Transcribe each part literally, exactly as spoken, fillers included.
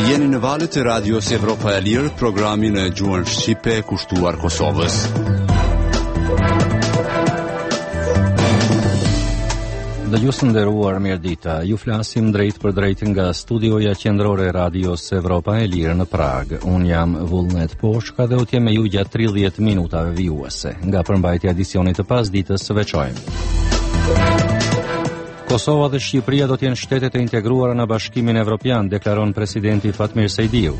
Jeni në valët e radios Evropa e Lirë, programin e gjuhën shqipe kushtuar Kosovës. Dëgjues nderuar, mirëdita. Ju flasim drejt për drejt nga studioja qendrore e radios Evropa e Lirë në Prag. Un jam Vullnet Poshka dhe u të jem me ju gjatë tridhjetë minutave vijuese. Nga përmbajtja e edicionit të pasdites së veçojmë. Kosova dhe Shqipëria do të jenë shtetet e integruara në Bashkimin Evropian, deklaron presidenti Fatmir Sejdiu.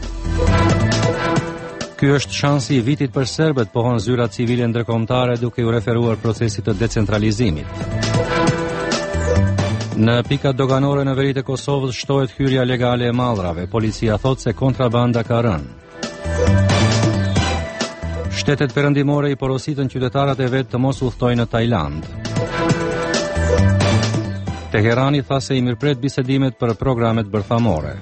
Ky është shansi i vitit për serbët, pohon zyra civile ndërkombëtare duke u referuar procesit të decentralizimit. Në pikat doganore në veri të Kosovës shtohet hyrja legale e mallrave. Policia thot se kontrabanda ka rënë. Shtetet perëndimore i porositën qytetarët e vet të mos udhtojnë në Tajland. Teherani tha se i mirëpret bisedimet për programet bërthamore.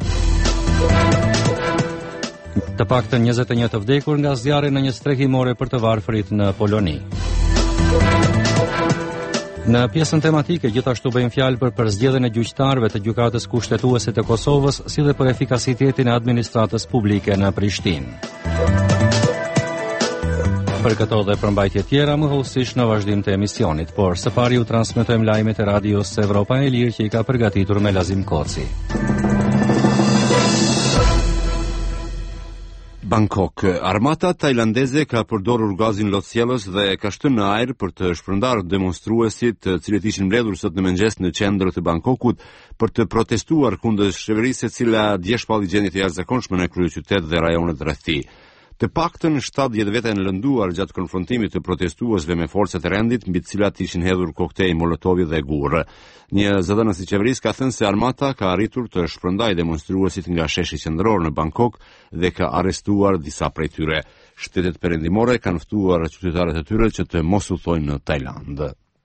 Të paktën njëzet e një të vdekur nga zjarri në një strehë himore për të varfërit në Poloni. Në pjesën tematike gjithashtu bëjmë fjalë për përzgjedhjen e gjyqtarëve të gjykatës kushtetuese të Kosovës, si dhe për efikasitetin e administratës publike në Prishtinë. Për këto dhe përmbajtje tjera më hollësisht në vazhdim të emisionit, por së pari ju transmetojmë lajmet e radios Evropa e Lirë që i ka përgatitur me Lazim Koci. Bangkok. Armata tajlandeze ka përdorur gazin lotësjellës dhe ka shtënë në ajër për të shpërndarë demonstruesit, të cilët ishin mbledhur sot në mëngjes në qendër të Bangkokut për të protestuar kundër qeverisë e cila dje shpalli gjendje të jashtëzakonshme në kryeqytet dhe rajonet rreth tij. Të paktën shtatëdhjetë vete janë lënduar gjatë konfrontimit të protestuesve me forcat e rendit, mbi të cilat ishin hedhur koktej molotovi dhe gurë. Një zëdhënës i qeverisë ka thënë se armata ka arritur të shpërndajë demonstruesit nga sheshi qendror në Bangkok dhe ka arrestuar disa prej tyre. Shtetet perëndimore kanë ftuar qytetarët e tyre që të mos udhtojnë në Tajland.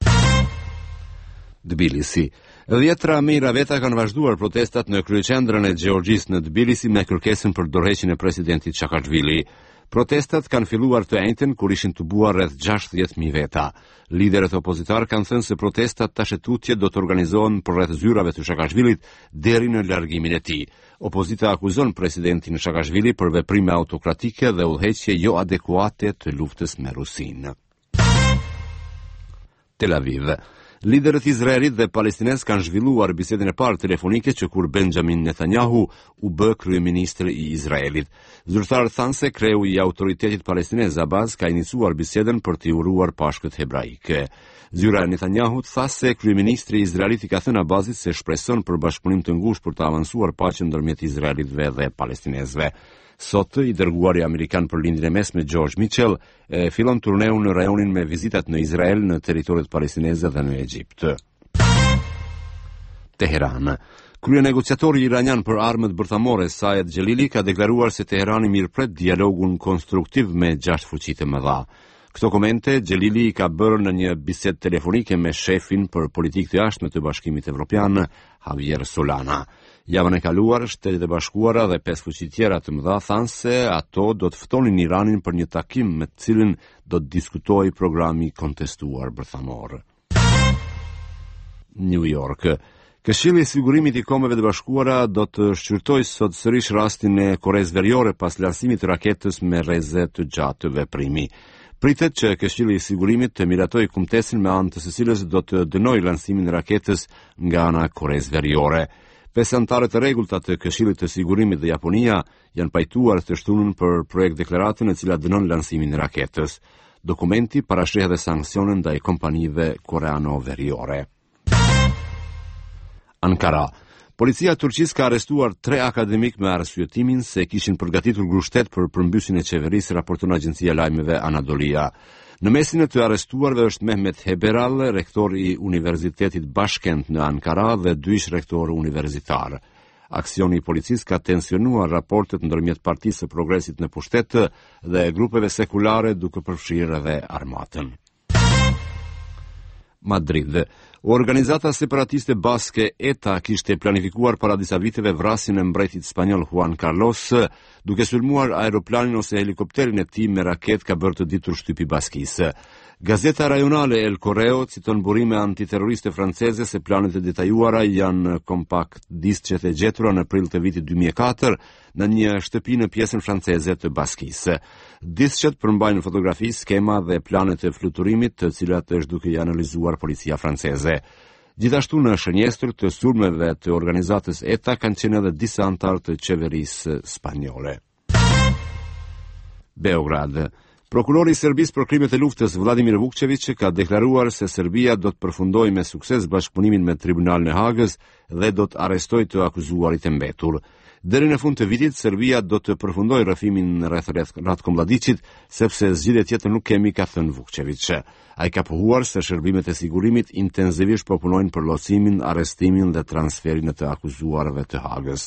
Tbilisi. Dhjetra mijëra veta kanë vazhduar protestat në kryeqendrën e Gjeorgjisë në Tbilisi me kërkesën për dorëheqjen e presidentit Çakashvili. Protestat kanë filluar të njëjtën kur ishin tubuar rreth gjashtëdhjetë mijë veta. Liderët opozitar kanë thënë se protestat tash e tutje do të organizohen përreth zyrave të Çakashvilit deri në largimin e tij. Opozita akuzon presidentin Çakashvili për veprime autokratike dhe udhëheqje jo adekuate të luftës me Rusinë. Tel Aviv. Liderët izraelit dhe palestines kanë zhvilluar bisedën e parë telefonike që kur Benjamin Netanyahu u bë kryeministër i Izraelit. Zyrtarët thanë se kreu i autoritetit palestines Abbas ka iniciuar bisedën për t'i uruar pashkët hebraike. Zyra e Netanyahut tha se kryeministri i Izraelit i ka thënë Abbasit se shpreson për bashkëpunim të ngushtë për të avancuar paqen ndërmjet izraelitëve dhe palestinesëve. Sot, i dërguari amerikan për lindjen e mesme George Mitchell e fillon turneun në rajonin me vizitat në Izrael, në territoret palestineze dhe në Egjipt. Teheran. Kryenegociatori iranian për armët bërthamore Saed Xhelili ka deklaruar se Teherani mirëpret dialogun konstruktiv me gjashtë fuqitë e mëdha. Këto komente Xhelili ka bërë në një bisedë telefonike me shefin për politikë të jashtme të Bashkimit Evropian, Javier Solana. Javën e kaluar, Shtetet e Bashkuara dhe pesë fuqi tjera të mëdha thanë se ato do të ftonin Iranin për një takim me të cilin do të diskutojë programi kontestuar bërthamor. New York. Këshilli i Sigurimit i Kombeve të Bashkuara do të shqyrtojë sot sërish rastin e Koreas Veriore pas lansimit të raketës me rreze të gjatë të veprimi. Pritet që Këshilli i Sigurimit të miratojë kumtesin me anë të së cilës do të dënojë lansimin e raketës nga ana e Koreas Veriore. Pesë anëtarë të rregullta të Këshillit të Sigurimit dhe Japonia janë pajtuar të shtunën për projekt deklaratën e cila dënon lansimin e raketës. Dokumenti parasheh edhe sankcione ndaj kompanive koreano-veriore. Ankara. Policia turqisë ka arrestuar tre akademik me arsyetimin se kishin përgatitur grushtet për përmbysjen e qeverisë, raporton agjencia lajmeve Anadolia. Në mesin e të arrestuarve është Mehmet Heberal, rektor i Universitetit Bashkent në Ankara dhe dy ish rektor universitar. Aksioni i policisë ka tensionuar raportet ndërmjet Partisë së Progresit në pushtet dhe grupeve sekulare duke përfshirë edhe armatën. Madrid. Organizata separatiste baske E T A kishte planifikuar para disa viteve vrasjen e mbretit spanjol Juan Carlos, duke sulmuar aeroplanin ose helikopterin e tij me raket ka bërë të ditur shtypi Baskisë. Gazeta rajonale El Correo citon burime antiterroriste franceze se planet e detajuara janë kompakt disqet e gjetura në prill të vitit dy mijë e katër në një shtëpi në pjesën franceze të Baskisë. Disqet përmbajnë fotografi, skema dhe planet e fluturimit, të cilat është duke i analizuar policia franceze. Gjithashtu në shënjestër të sulmeve të organizatës E T A kanë qenë edhe disa anëtar të qeverisë spanjole. Beograd. Prokurori i Serbisë për krimet e luftës Vladimir Vukčević ka deklaruar se Serbia do të përfundojë me sukses bashkëpunimin me Tribunalin e Hagës dhe do të arrestojë të akuzuarit e mbetur. Deri në fund të vitit, Serbia do të përfundojë rrëfimin rreth Ratko Mladićit, sepse zgjidhje tjetër nuk kemi, ka thënë Vukčević. Ai ka pohuar se shërbimet e sigurimit intensivisht po punojnë për llosimin, arrestimin dhe transferin e të akuzuarve të Hagës.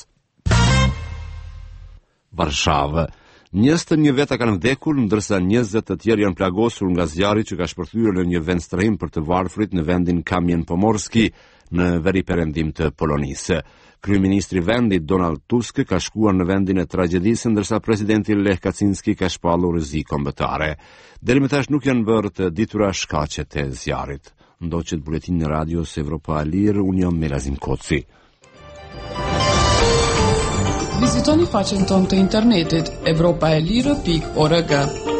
Varshavë. njëzet e një veta kanë vdekur, ndërsa njëzet të tjerë janë plagosur nga zjarri që ka shpërthyer në një vend strehim për të varfrit në vendin Kamien Pomorski në veriperëndim të Polonisë. Kryeministri i vendit Donald Tusk ka shkuar në vendin e tragjedisë, ndërsa presidenti Lech Kaczynski ka shpallur rrezik kombëtare. Deri më tash nuk janë bërë të ditura shkaqet e zjarrit. Ndoqet buletini në radios Evropa e Lirë, unë jam Melazim Koci. Vizitoni faqen tonë të internetit evropa e lirë pikë org.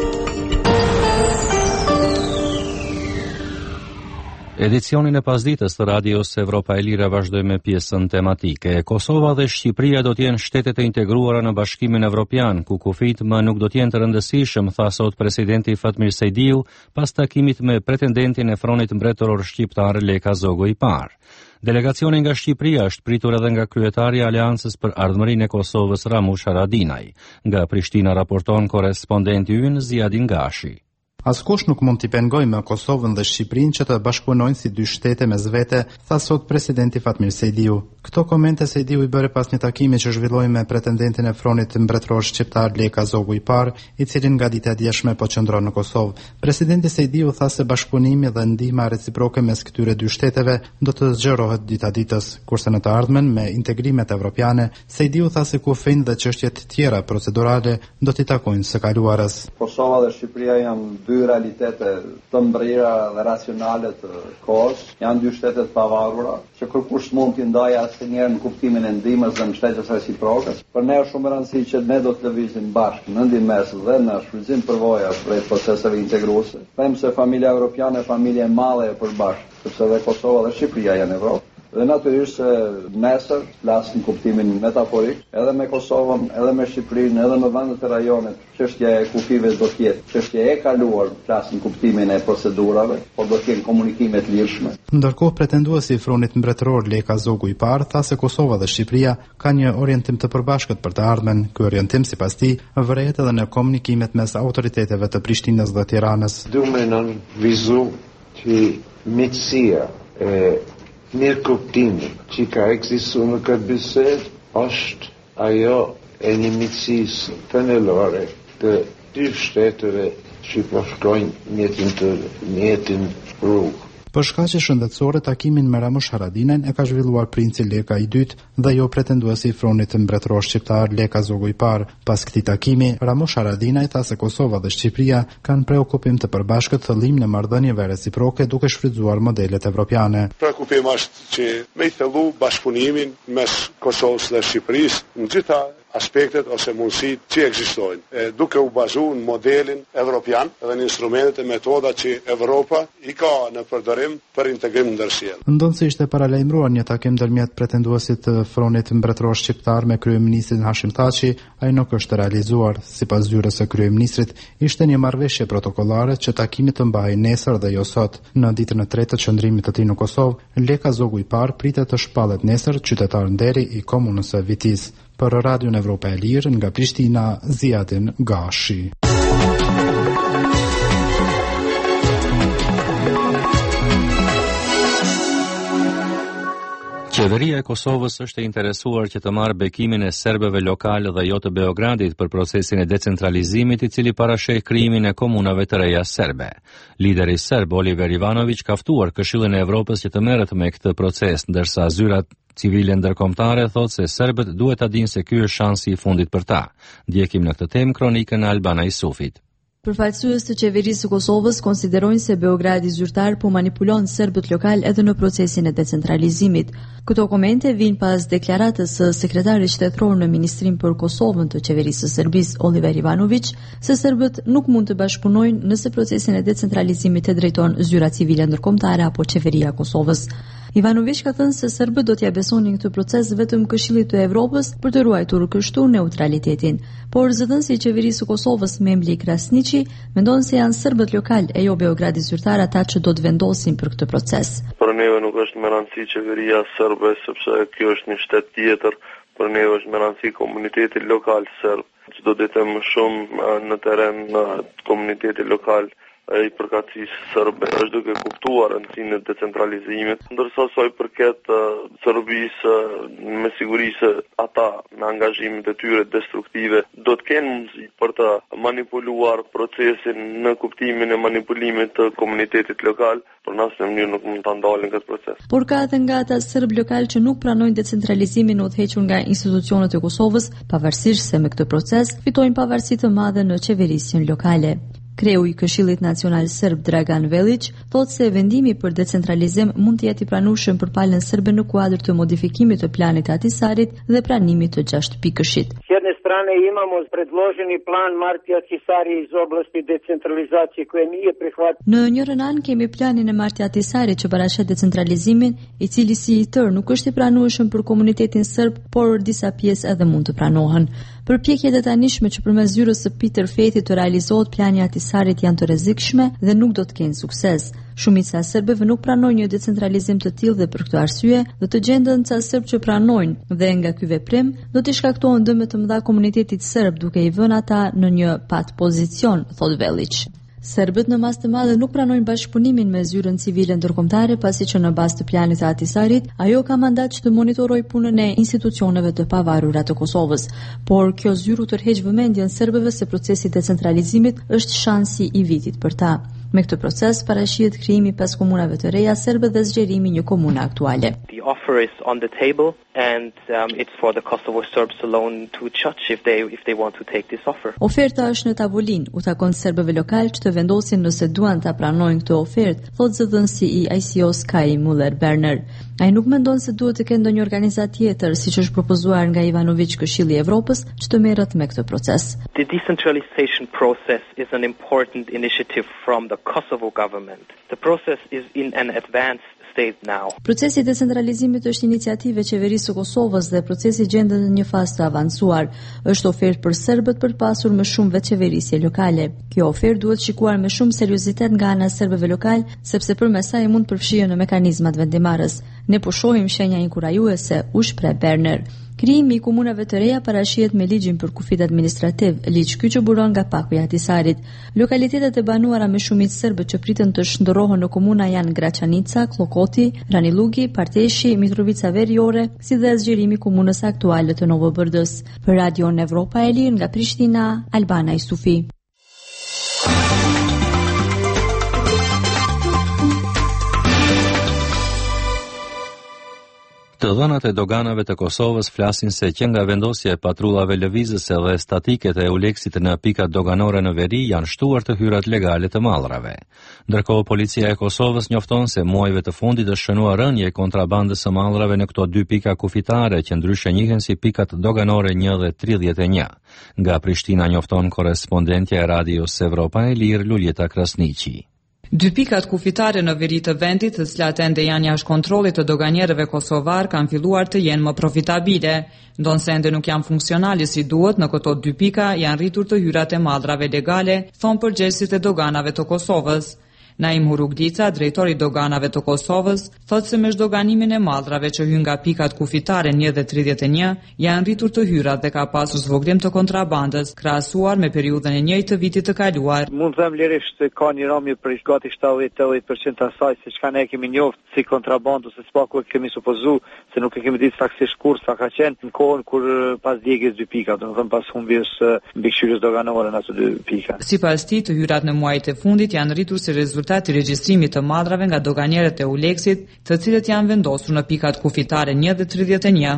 Edicionin e pasditës të radios Evropa e Lirë vazhdoj me pjesën tematike. Kosova dhe Shqipëria do t'jenë shtetet e integruara në Bashkimin Evropian, ku kufit më nuk do t'jenë të rëndësishëm, tha sot presidenti Fatmir Sejdiu pas takimit me pretendentin e Fronit Mbretëror Shqiptar Leka Zogu i parë. Delegacioni nga Shqipëria është pritur edhe nga kryetari i Aleancës për Ardhmërinë e Kosovës Ramush Haradinaj. Nga Prishtina raporton korespondenti ynë Ziadin Gashi. Askush nuk mund t'i pengoj me Kosovën dhe Shqipërinë që të bashkëpunojnë si dy shtete mes vete, tha sot presidenti Fatmir Sejdiu. Këto komente Sejdiu i bëri pas një takimi që zhvilloi me pretendentin e Fronit Mbretëror Shqiptar Leka Zogu i parë, i cili nga dita e djeshme po qëndron në Kosovë. Presidenti Sejdiu tha se bashkëpunimi dhe ndihma reciproke mes këtyre dy shteteve do të zgjerohet dita ditës, kurse në të ardhmen me integrimet evropiane, Sejdiu tha se kufijnë dhe çështjet tjera procedurale do t'i takojnë së kaluarës. Kosova dhe Shqipëria janë dy realitete të mbrira dhe racionale të kohës, janë dy shtete të pavarura, që kërkush mund t'i ndajë asnjëherë në kuptimin e ndihmës dhe mbështetjes reciproke. Për ne është shumë e rëndësishme që ne do të lëvizim bashkë në ndihmës dhe në shfrytëzim përvoja për proceseve integruese. Them se familja evropiane është familje e madhe e përbashkët, sepse dhe Kosova dhe Shqipëria janë Evropë. Dhe natyrisht se nesër, flas në kuptimin metaforik, edhe me Kosovën, edhe me Shqipërinë, edhe me vendet e rajonit, çështja e kufive do të jetë çështje e kaluar, flas në kuptimin e procedurave, por do të kenë komunikime të lirshme. Ndërkohë pretenduesi i Fronit Mbretëror Leka Zogu i parë tha se Kosova dhe Shqipëria kanë një orientim të përbashkët për të ardhmen. Ky orientim sipas tij vëret edhe në komunikimet mes autoriteteve të Prishtinës dhe Tiranës. Duhet në vizu që miqësia e mirë kuptimi që ka ekzistuar në këtë bisedë është ajo e një miqësisë thenelore të dy shteteve që po shkojnë njëtin të njëtin rrugë. Për shkaqe shëndetësore, takimin me Ramush Haradinajn e ka zhvilluar princi Leka i dytë dhe jo pretenduesi i Fronit Mbretëror Shqiptar Leka Zogu i parë. Pas këtij takimi, Ramush Haradinaj tha se Kosova dhe Shqipëria kanë preokupim të përbashkët thëllim në marrëdhënieve reciproke duke shfrytzuar modelet evropiane. Preokupim është që me i thellu bashkëpunimin mes Kosovës dhe Shqipërisë në gjitha aspektet ose mundësit që ekzistojnë, e, duke u bazuar në modelin evropian dhe në instrumentet e metoda që Evropa i ka në përdorim për integrim ndërsjellë. Ndonë se ishte paralajmëruar një takim ndërmjet pretenduesit të Fronit Mbretëror Shqiptar me kryeministrin Hashim Thaçi, ai nuk është realizuar. Sipas zyrës së kryeministrit, ishte një marrëveshje protokollare që takimi të mbahej nesër dhe jo sot. Në ditën e tretë të qëndrimit të tij në Kosovë, Leka Zogu i parë pritet të shpallet nesër qytetar nderi i komunës së Vitis. Për Radion Evropa e Lirë nga Prishtina, Ziadin Gashi. Qeveria e Kosovës është e interesuar që të marrë bekimin e serbëve lokal dhe jo të Beogradit për procesin e decentralizimit i cili parasheh krijimin e komunave të reja serbe. Lideri serb Oliver Ivanović ka ftuar Këshillin e Evropës që të merret me këtë proces, ndërsa zyrat civile ndërkombëtare thotë se serbët duhet ta dinë se ky është shansi i fundit për ta. Ndjekim në këtë temë kronikën e Albana Isufit. Përfaqësues të qeverisë së Kosovës konsiderojnë se Beogradi zyrtar po manipulon serbët lokal edhe në procesin e decentralizimit. Këto komente vijnë pas deklaratës së sekretarit shtetëror në Ministrinë për Kosovën të qeverisë së Serbisë Oliver Ivanović, se serbët nuk mund të bashkëpunojnë nëse procesin e decentralizimit e drejton zyra civile ndërkombëtare apo qeveria e Kosovës. Ivanović ka thënë se serbët do t'ia besonin këtë proces vetëm Këshillit të Evropës për të ruajtur kështu neutralitetin. Por zëdhënësi i qeverisë së Kosovës Memli Krasniqi mendon se janë serbët lokal e jo Beogradi zyrtar ata që do të vendosin për këtë proces. Për neve nuk është me rëndësi qeveria serbe, sepse kjo është një shtet tjetër. Për neve është me rëndësi komuniteti lokal serb. Çdo ditë më shumë në terren në komuniteti lokal i përkatësisë serbe është duke kuptuar rëndësinë e decentralizimit, ndërsa sa i përket uh, Serbisë, me siguri se ata me angazhimet e tyre destruktive do të kenë mundësi për të manipuluar procesin në kuptimin e manipulimit të komunitetit lokal, por në asnjë mënyrë nuk mund ta ndalin këtë proces. Por ka edhe nga ata serb lokal që nuk pranojnë decentralizimin e udhëhequr nga institucionet e Kosovës, pavarësisht se me këtë proces fitojnë pavarësi të madhe në qeverisjen lokale. Kreu i Këshillit Nacional Serb Dragan Velić thotë se vendimi për decentralizim mund të jetë i pranueshëm për palën serbe në kuadër të modifikimit të planit të Ahtisarit dhe pranimit të gjashtë pikëshit. S jedne strane imamo predloženi plan Marti Ahtisari iz oblasti decentralizacije koje nije prihvatio. Në njërin anë kemi planin e Marti Ahtisarit që paraqet decentralizimin, i cili si i tërë nuk është i pranueshëm për komunitetin serb, por disa pjesë edhe mund të pranohen. Përpjekjet e tanishme që përmes zyrës së Peter Fethi të realizohet plani i Ahtisarit janë të rrezikshme dhe nuk do të kenë sukses. Shumica e serbëve nuk pranojnë një decentralizim të tillë dhe për këtë arsye do të gjenden ca serb që pranojnë dhe nga ky veprim do të shkaktojnë dëme të mëdha komunitetit serb duke i vënë ata në një pat pozicion, thot Velić. Serbët në masë të madhe nuk pranojnë bashkëpunimin me zyrën civile ndërkombëtare pasi që në bazë të planit të Ahtisarit ajo ka mandat që të monitorojë punën e institucioneve të pavarura të Kosovës. Por kjo zyrë tërheq vëmendjen serbëve se procesi i decentralizimit është shansi i vitit për ta. Me këtë proces parashihet krijimi pesë komunave të reja serbe dhe zgjerimi një komune aktuale. The offer is on the table and um, it's for the Kosovo Serbs alone to judge if they if they want to take this offer. Oferta është në tavolinë, u takon serbëve lokal që të vendosin nëse duan ta pranojnë këtë ofertë, thotë zëdhënësi i I C O-s Kai Muller-Berner. Ai nuk mendon se duhet të kenë ndonjë organizat tjetër, siç është propozuar nga Ivanović Këshilli i Evropës, që të merret me këtë proces. The decentralization process is an important initiative from the Kosovo government. The process is in an advanced state now. Procesi i decentralizimit është iniciativë e qeverisë së Kosovës dhe procesi gjendet në një fazë të avancuar. Është ofertë për serbët për pasur më shumë vetëqeverisje lokale. Kjo ofertë duhet shikuar me shumë seriozitet nga ana e serbëve lokal, sepse përmes saj mund përfshihen në mekanizmat vendimarrës. Ne po shohim shenja inkurajuese, u shpreh Berner. Krijimi i komunave të reja parashihet me ligjin për kufit administrativ, ligj ky që buron nga Paku i Ahtisarit. Lokalitetet e banuara me shumicë serbe që pritën të shndërrohen në komuna janë Graçanica, Klokoti, Ranilugi, Parteshi, Mitrovica Veriore, si dhe zgjerimi i komunës aktuale të Novobërdës. Për Radion Evropa e Lirë nga Prishtina, Albana Isufi. Të dhënat e doganave të Kosovës flasin se që nga vendosja e patrullave lëvizëse dhe statiket e Euleksit në pikat doganore në veri janë shtuar të hyrat legale të mallrave. Ndërkohë policia e Kosovës njofton se muajve të fundit është shënuar rënje e kontrabandës së mallrave në këto dy pika kufitare që ndryshe njihen si pikat doganore një dhe tridhjetë e një. Nga Prishtina njofton korrespondentja e Radios Evropa e Lirë Luljeta Krasniqi. Dy pikat kufitare në veri të vendit, të cilat ende janë jashtë kontrollit të doganierëve kosovar, kanë filluar të jenë më profitabile. Ndonse ende nuk janë funksionale si duhet, në këto dy pika janë rritur të hyrat e mallrave legale, thon përgjegjësit e doganave të Kosovës. Naim Huruglica, drejtori i doganave të Kosovës, thotë se me zhdoganimin e mallrave që hyn nga pikat kufitare një dhe tridhjetë e një, janë rritur të hyrat dhe ka pasur zvoglim të kontrabandës, krahasuar me periudhën e njëjtë të vitit të kaluar. Mund të them lirisht se ka një rëmje për gati shtatëdhjetë deri në njëzet përqind të asaj se çka ne kemi njoft si kontrabandë ose spaku e kemi supozu se nuk e kemi ditë saktësisht kur sa ka qenë në kohën kur pas djegjes dy pika, domethënë pas humbjes mbikëqyrjes doganore në ato dy pika. Sipas tij, të hyrat në muajt e fundit janë rritur si rezultat i regjistrimit të mallrave nga doganierët e Euleksit, të cilët janë vendosur në pikat kufitare një dhe tridhjetë e një.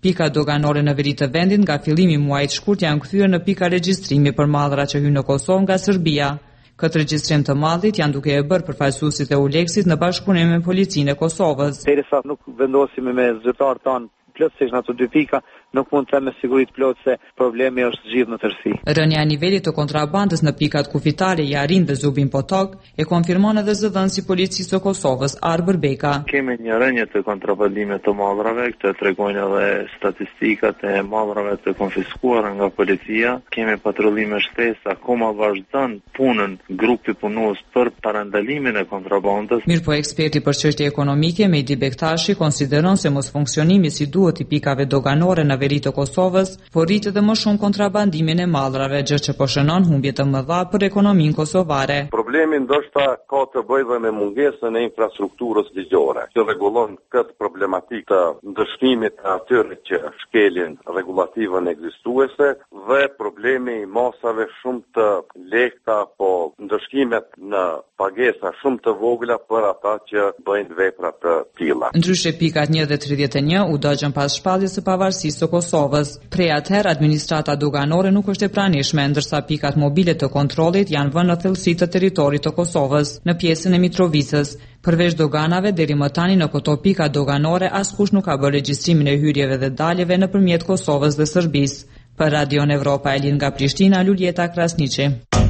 Pika doganore në veri të vendit nga fillimi i muajit shkurt janë kthyer në pika regjistrimi për mallra që hyn në Kosovë nga Serbia. Këtë regjistrim të mallit janë duke e bërë përfaqësuesit e Uleksit në bashkëpunim me policinë e Kosovës. Derisa nuk vendosim me zyrtarët tanë plotësisht në ato dy pika, nuk mund të them me siguri të plotë se problemi është zgjidhur në tërësi. Rënja e nivelit të kontrabandës në pikat kufitare i Arin dhe Zubin Potok e konfirmon edhe zëdhënësi i policisë së Kosovës Arbër Beka. Kemi një rënje të kontrabandimit të mallrave, këtë tregojnë edhe statistikat e mallrave të konfiskuara nga policia. Kemi patrullime shtesë, akoma vazhdon punën grupi punues për parandalimin e kontrabandës. Mirë po eksperti për çështje ekonomike Mehdi Bektashi konsideron se mos funksionimi si duhet i pikave doganore në veri të Kosovës, por rrit edhe më shumë kontrabandimin e mallrave, gjë që po shënon humbje të mëdha për ekonominë kosovare. Problemi ndoshta ka të bëjë dhe me mungesën e infrastrukturës ligjore, që rregullon këtë problematikë të ndëshkimit të atyre që shkelin rregullativën ekzistuese dhe problemi i masave shumë të lehta, po ndëshkimet në pagesa shumë të vogla për ata që bëjnë vepra të tilla. Ndryshe pikat një dhe tridhjetë e një u dëgjën pas shpalljes së pavarësisë së Kosovës. Prej atëherë administrata doganore nuk është e pranishme, ndërsa pikat mobile të kontrollit janë vënë në thellësi të territorit të Kosovës, në pjesën e Mitrovicës. Përveç doganave, deri më tani në këto pika doganore askush nuk ka bërë regjistrimin e hyrjeve dhe daljeve nëpërmjet Kosovës dhe Serbisë. Për Radio Evropa e lidh nga Prishtina, Luljeta Krasniqi.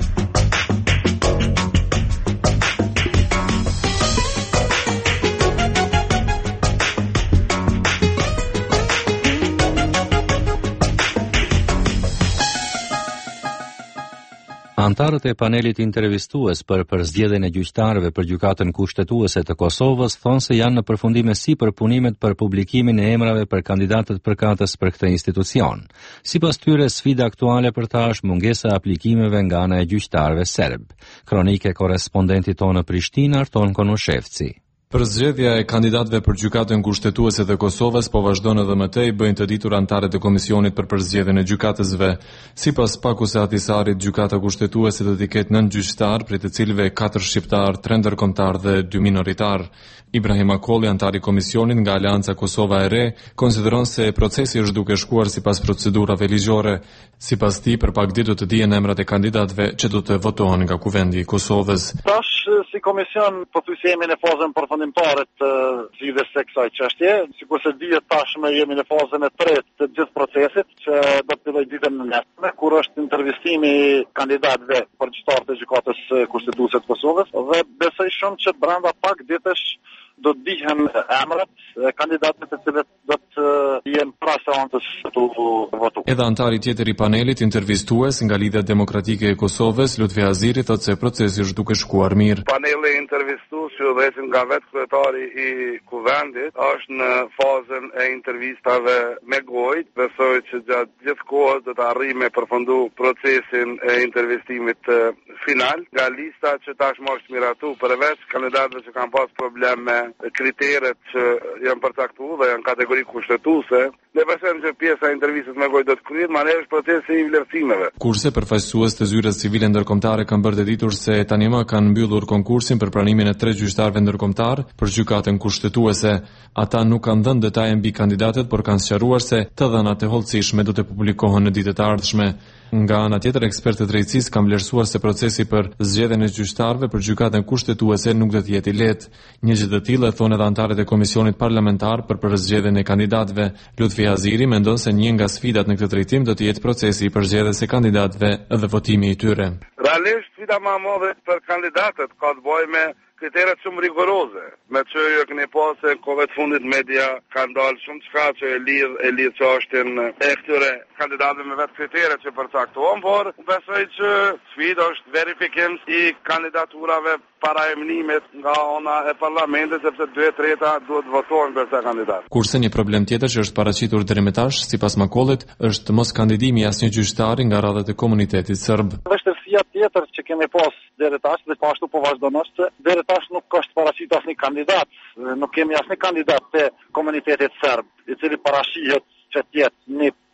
Antarët e panelit intervistues për përzgjedhjen e gjyqtarëve për gjykatën kushtetuese të Kosovës thonë se janë në përfundim me sipër punimet për publikimin e emrave për kandidatët përkatës për këtë institucion. Sipas tyre, sfida aktuale për ta është mungesa e aplikimeve nga ana e gjyqtarëve serb. Kronike korrespondentit tonë në Prishtinë, Arton Konushevci. Përzgjedhja e kandidatëve për gjykatën kushtetuese të Kosovës po vazhdon edhe më tej, bëjnë të ditur antarët e komisionit për përzgjedhjen e gjykatësve. Sipas Pakuse Atisarit, gjykata kushtetuese do të ketë nëntë gjyqtar, prej të cilëve katër shqiptar, tre ndërkombëtar dhe dy minoritar. Ibrahim Akolli, antari i komisionit nga Aleanca Kosova e Re, konsideron se procesi është duke shkuar sipas procedurave ligjore. Sipas tij, për pak ditë do të dihen emrat e kandidatëve që do të votohen nga Kuvendi i Kosovës. Tash si komision pothuajse jemi në fazën përfundimtare të zgjidhjes së kësaj çështje, sikurse dihet tashmë jemi në fazën e tretë të gjithë procesit, që do të fillojë ditën e nesërme, kur është intervistimi i kandidatëve për gjyqtarët e gjykatës kushtetuese të Kosovës, dhe besoj shumë që brenda pak ditësh do të dihen emrat e kandidatëve të cilët do të jenë para seancës të votu. Edhe antari tjetër i panelit intervistues nga Lidhja Demokratike e Kosovës, Lutfi Aziri, thotë se procesi është duke shkuar mirë. Paneli intervistues që dhënë nga vetë kryetari i Kuvendit është në fazën e intervistave me gojë. Besoj që gjatë gjithë kohës do të arrijë me përfundu procesin e intervistimit final. Nga lista që tashmë është miratu, përveç kandidatëve që kanë pas probleme kriteret që janë përcaktuar dhe janë kategori kushtetuese, ne besojmë që pjesa e intervistës me gojë do të kryhet, ma ne është procesi i vlerësimeve. Kurse përfaqësues të zyrës civile ndërkombëtare kanë bërë të ditur se tani më kanë mbyllur konkursin për pranimin e tre gjyqtarëve ndërkombëtar për gjykatën kushtetuese. Ata nuk kanë dhënë detaje mbi kandidatët, por kanë sqaruar se të dhënat e hollësishme do të publikohen në ditët e ardhshme. Nga ana tjetër, ekspertët e drejtësisë kanë vlerësuar se procesi për zgjedhjen e gjyqtarëve për gjykatën kushtetuese nuk do të jetë i lehtë. Një gjë të tillë e thonë edhe antarët e komisionit parlamentar për përzgjedhjen e kandidatëve. Lutfi Aziri mendon se një nga sfidat në këtë drejtim do të jetë procesi i përzgjedhjes së kandidatëve dhe votimi i tyre. Realisht sfida më e madhe për kandidatët ka të bëjë me kriteret shumë rigoroze, me që ju këni pas se kove të fundit media ka ndalë shumë çka që e lidh e lidh çështjen e këtyre kandidatëve me vetë kriteret që përcaktohen, por besoj që sfida është verifikim i kandidaturave para emënimit nga ona e parlamentit, sepse dy treta duhet votojnë për këtë kandidat. Kurse një problem tjetër që është paraqitur deri më tash, sipas Makollit, është mos kandidimi i asnjë gjyqtari nga radhët e komunitetit serb. Vështirësia tjetër që kemi pas deri tash dhe ashtu po vazhdon është deri tash nuk është paraqitur asnjë kandidat, nuk kemi asnjë kandidat te komuniteti serb, i cili parashihet që të jetë një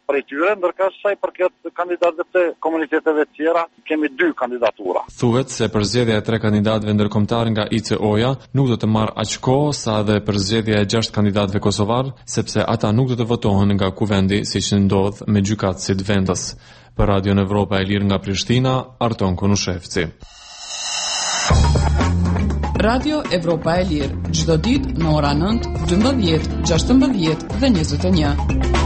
prej tyre, ndërka sa i përket kandidatëve të komuniteteve të tjera, kemi dy kandidatura. Thuhet se përzgjedhja e tre kandidatëve ndërkombëtar nga I C O-ja nuk do të marrë aq kohë sa edhe përzgjedhja e gjashtë kandidatëve kosovar, sepse ata nuk do të votohen nga kuvendi siç ndodh me gjykatësit vendës. Për Radio Evropa e Lirë nga Prishtina, Arton Konushevci. Radio Evropa e Lirë, çdo ditë në ora nëntë, dymbëdhjetë, gjashtëmbëdhjetë dhe njëzet e një.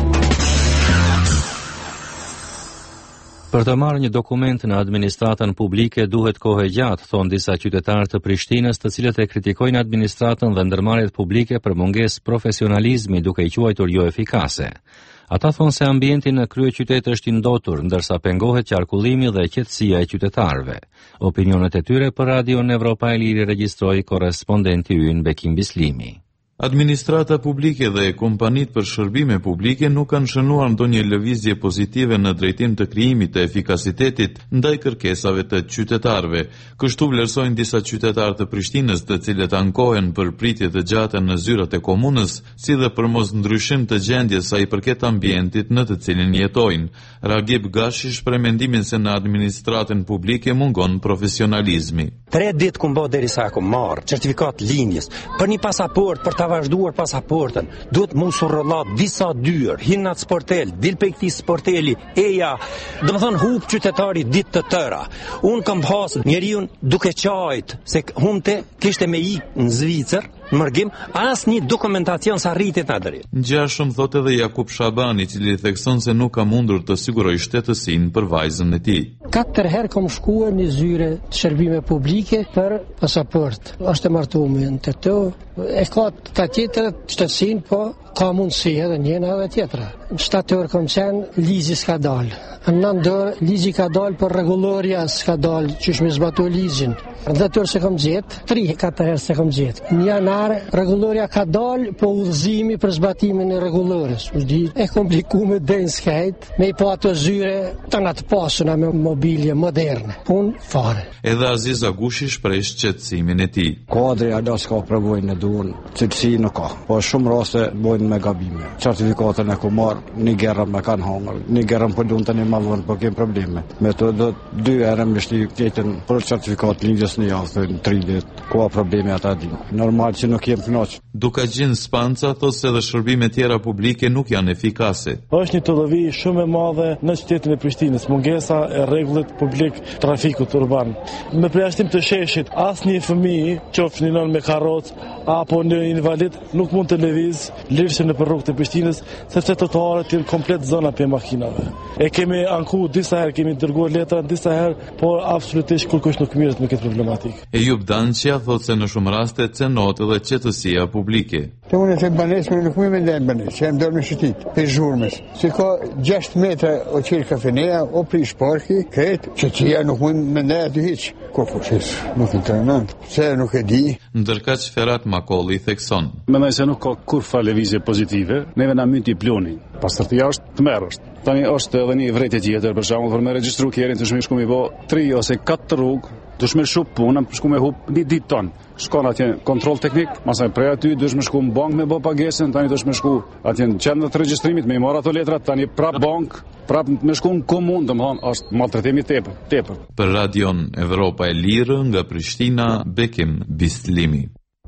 Për të marrë një dokument në administratën publike duhet kohë gjatë, thonë disa qytetarë të Prishtinës, të cilët e kritikojnë administratën dhe ndërmarrjet publike për mungesë profesionalizmi duke i quajtur jo efikase. Ata thonë se ambienti në kryeqytet është i ndotur, ndërsa pengohet qarkullimi dhe qetësia e qytetarëve. Opinionet e tyre për Radio Evropa e Lirë regjistroi korrespondenti ynë Bekim Bislimi. Administrata publike dhe kompanitë për shërbime publike nuk kanë shënuar ndonjë lëvizje pozitive në drejtim të krijimit të efikasitetit ndaj kërkesave të qytetarëve. Kështu vlerësojnë disa qytetarë të Prishtinës, të cilët ankohen për pritje të gjata në zyrat e komunës, si dhe për mos ndryshim të gjendjes sa i përket ambientit në të cilin jetojnë. Ragib Gashi shpreh mendimin se në administratën publike mungon profesionalizmi. Tre ditë kum bë derisa kum marr certifikat linjes për një pasaport për ta vazhduar pasaportën, duhet mos u rrollat disa dyer, hin nat sportel, dil pe këtij sporteli, eja, do të thon hub qytetari ditë të tëra. Un kam pas njeriu duke qajt se humte kishte me ik në Zvicër, në mërgim, as një dokumentacion sa rritet në drejt. Ngjashëm thot edhe Jakub Shabani, i cili thekson se nuk ka mundur të sigurojë shtetësinë për vajzën e tij. Katër herë kam shkuar në zyre të shërbime publike për pasaport. Është e martuar në të to, e ka të tjetër shtetësinë, po ka mundësi edhe njëna edhe tjetra. Shtator kom qenë, lizi s'ka dalë. Në nëndër, lizi ka dalë, por regulorja s'ka dalë, që shme zbatu ligjin. Dhe tërë se kom gjetë, tri katër herë se kom gjetë. Një janar, regulorja ka dalë, po udhëzimi për zbatimin e regulores. E komplikume dhe në skajt, me i po ato zyre të nga të pasuna me mobilje moderne. Unë fare. Edhe Aziz Agushi shpreh shqetësimin e tij. Kodri ala s'ka përvojnë në duan, cilësi nuk ka, po shumë raste bojnë me gabime. Certifikatën e ku marë, një gerën me kanë hangër, një gerën për dunë të një malvonë, po kemë probleme. Me të do dy erën me shti tjetën për certifikat linjës një javë, në tri ditë, ku a probleme ata di. Normal që nuk jem kënaqur. Duka gjin Spanca thosë se edhe shërbime tjera publike nuk janë efikase. Është një tollovi shumë e madhe në qytetin e Prishtinës, mungesa e rregullit publik trafikut urban. Me përjashtim të sheshit, asnjë fëmijë, qoftë një nën me karrocë apo një invalid, nuk mund të lëviz lirshëm në rrugët e Prishtinës, sepse trotuarët janë komplet zona për makinave. E kemi anku disa herë, kemi dërguar letra disa herë, por absolutisht kurkush nuk mirët me këtë problematikë. Ejub Dançia thotë se në shumë raste cënohet edhe qetësia publike. Të unë të banesme nuk më mendoj banes, që jam dorë me shëtit, për zhurmës. Si ka gjashtë metra o qirë kafeneja, o prish parki, kretë, që tia nuk më mendoj aty hiqë. Ko fushes, nuk në të rënant, se nuk e di. Ndërka që Ferat Makolli thekson. Mendoj se nuk ka kur fa lëvizje pozitive, neve na myti ploni. Pastërtia është të merë është. Tani është edhe një vrejtje tjetër, për shembull, për me regjistru kjerin të shmi shku mi bo tri ose katër rrugë, të shme shup punën, shku me hup një ditë tonë. Shkon atje kontrol teknik, masaj prej aty duhesh me shku në bank me bo pagesën, tani duhesh me shku atje në qendër të regjistrimit, me i marr ato letrat, tani prap bank, prap me shku në komunë, domethënë është maltretimi tepër, tepër. Për Radion Evropa e Lirë nga Prishtina, Bekim Bislimi.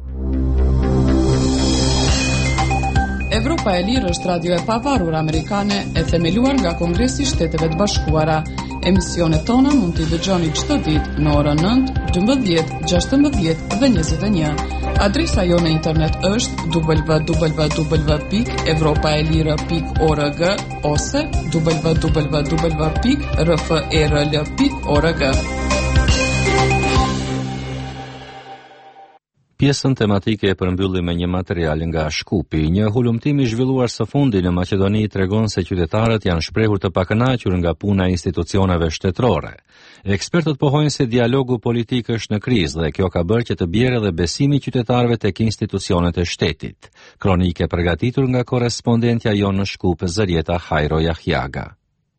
Evropa e Lirë është radio e pavarur amerikane e themeluar nga Kongresi i Shteteve të Bashkuara. Emisionet tona mund t'i dëgjoni çdo ditë në orën nëntë, dymbëdhjetë, gjashtëmbëdhjetë dhe njëzet e një. Adresa jo në internet është w w w pikë evropaelire pikë org ose w w w pikë r f e r l pikë org. Pjesën tematike e përmbyllim me një material nga Shkupi. Një hulumtim i zhvilluar së fundi në Maqedoni tregon se qytetarët janë shprehur të pakënaqur nga puna e institucioneve shtetërore. Ekspertët pohojnë se dialogu politik është në krizë dhe kjo ka bërë që të bjerë edhe besimi i qytetarëve tek institucionet e shtetit. Kronike përgatitur nga korrespondentja jonë në Shkup, Zërieta Hajro Jahjaga.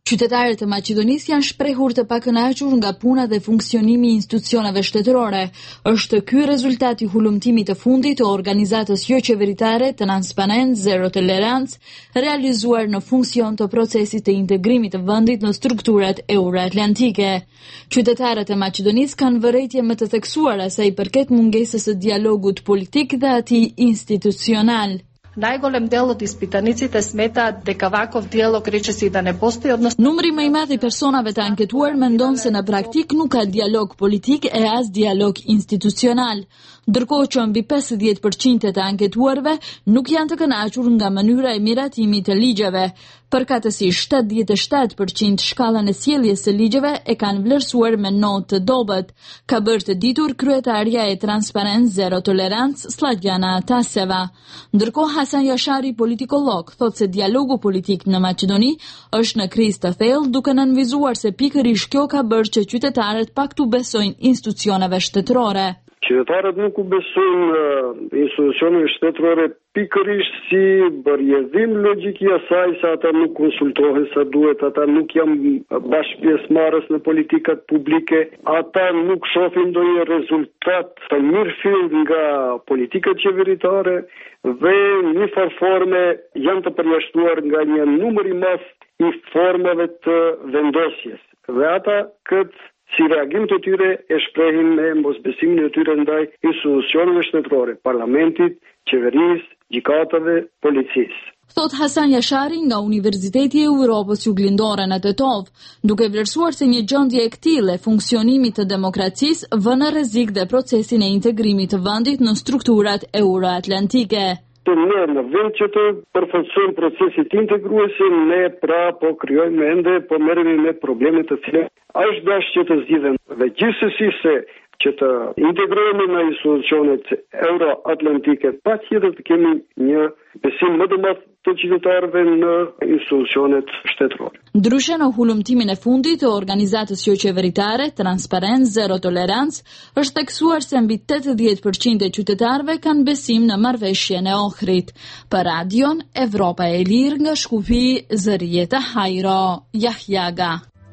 Qytetarët e Maqedonisë janë shprehur të pakënaqur nga puna dhe funksionimi i institucioneve shtetërore. Është ky rezultati i hulumtimit të fundit të organizatës jo qeveritare Transparent Zero Tolerance, realizuar në funksion të procesit të integrimit të vendit në strukturat euroatlantike. Qytetarët e Maqedonisë kanë vërejtje më të theksuara sa i përket mungesës së dialogut politik dhe atij institucional. Najgolem dел od ispitanicите smeta дека ваков диалог речиси да не постои, odnosno Numri më i madh i personave të anketuar mendon se në praktik nuk ka dialog politik e as dialog institucional, ndërkohë që mbi pesëdhjetë përqind të anketuarve nuk janë të kënaqur nga mënyra e miratimit të ligjeve. Përkatësisht shtatëdhjetë e shtatë përqind shkallën e sjelljes së ligjeve e kanë vlerësuar me notë të dobët, ka bërë të ditur kryetarja e Transparent Zero Tolerance Slavjana Taseva. Ndërkohë Hasan Jashari, politikolog, thotë se dialogu politik në Maqedoni është në krizë të thellë, duke nënvizuar se pikërisht kjo ka bërë që qytetarët pak tu besojnë institucioneve shtetërore. Qytetarët nuk u besojnë uh, institucioneve shtetërore pikërisht si bërjedhim logjik i asaj se ata nuk konsultohen sa duhet, ata nuk janë bashkë pjesëmarrës në politikat publike, ata nuk shohin ndonjë rezultat të mirëfillt nga politikat qeveritare dhe një farë forme janë të përjashtuar nga një numër i madh i formave të vendosjes. Dhe ata këtë si reagim të tyre e shprehin me mosbesimin e tyre ndaj institucioneve shtetërore, parlamentit, qeverisë, gjykatave, policisë. Thot Hasan Jashari nga Universiteti i Europës Juglindore në Tetov, duke vlerësuar se një gjendje e këtille funksionimit të demokracisë vën në rrezik dhe procesin e integrimit të vendit në strukturat euroatlantike. Ne në vend që të përfaqësojmë procesit integruese, ne pra po krijojmë ende, po merremi me probleme të cilat është dashur që të zgjidhen. Dhe gjithsesi se që të integrohemi në institucionet euroatlantike, patjetër të kemi një besim më të madh të qytetarëve në institucionet shtetërore. Ndryshe në hulumtimin e fundit të organizatës jo qeveritare Transparent Zero Tolerance, është theksuar se mbi tetëdhjetë përqind e qytetarëve kanë besim në marrëveshjen e Ohrit. Për Radion Evropa e Lirë nga Shkupi, Zërieta Hajro, Jahjaga.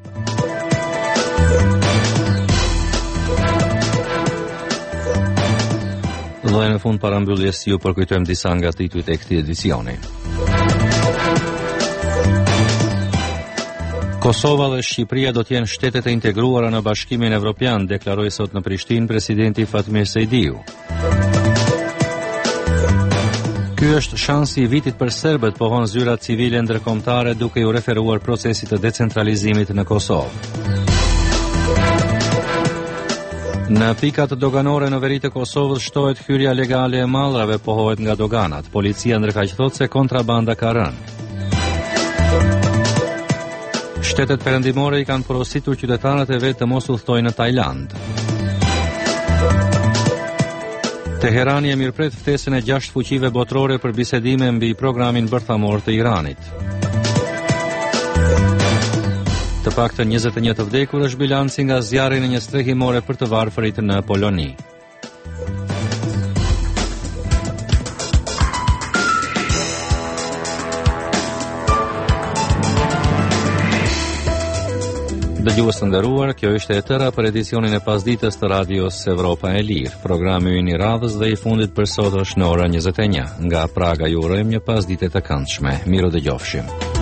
Dhe në fund parambyljes ju përkujtojmë disa nga titujt e këtij edicioni. Kosova dhe Shqipëria do të jenë shtetet e integruara në Bashkimin Evropian, deklaroi sot në Prishtinë presidenti Fatmir Sejdiu. Ky është shansi i vitit për serbët, pohon zyrat civile ndërkombëtare duke u referuar procesit të decentralizimit në Kosovë. Në pikat doganore në veri të Kosovës shtohet hyrja legale e mallrave, pohohet nga doganat. Policia ndërkaq thotë se kontrabanda ka rënë. Shtetet perëndimore i kanë porositur qytetarët e vetë të mos udhtojnë në Tajland. Teherani e mirëpret ftesën e gjashtë fuqive botërore për bisedime mbi programin bërthamor të Iranit. Të paktën njëzet e një të vdekur është bilanci nga zjarri në një strehimore për të varfërit në Poloni. Dëgjues të nderuar, kjo ishte e tëra për edicionin e pasdites të Radios Evropa e Lirë. Programi ynë i radhës dhe i fundit për sot është në orën njëzet e një. Nga Praga ju urojmë një pasdite të këndshme. Miru dëgjofshim.